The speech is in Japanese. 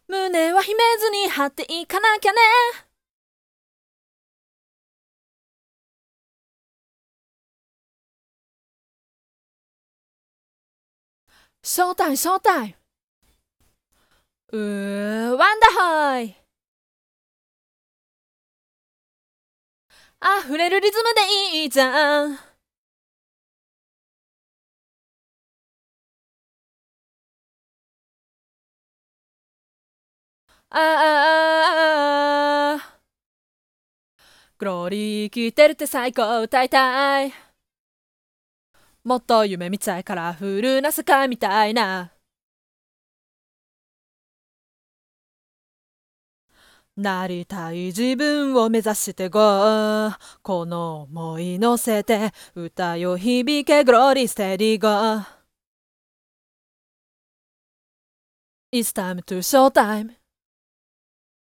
胸は秘めずに張っていかなきゃね。ショータイムショータイム。ワンダホイ。溢れるリズムでいいじゃん。ああ、グローリー聞いてるって最高歌いたい。もっと夢見たいカラフルな世界みたいな。なりたい自分を目指してゴー。この想い乗せて歌よ響けグローリーステディゴー。It's time to show time.